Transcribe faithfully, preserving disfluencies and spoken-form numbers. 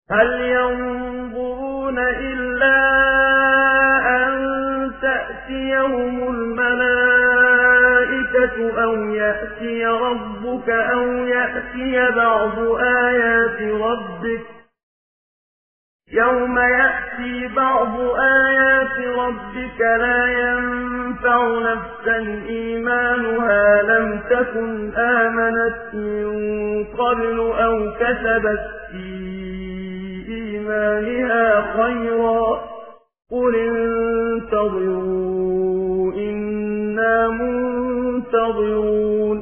هل ينظرون إلا أن تأتيهم الملائكة أو يأتي ربك أو يأتي بعض آيات ربك يوم يأتي بعض آيات ربك لا ينفع نفسا إيمانها لم تكن آمنت من قبل أو كسبت في إيمانها خيرا قل انتظروا إنا منتظرون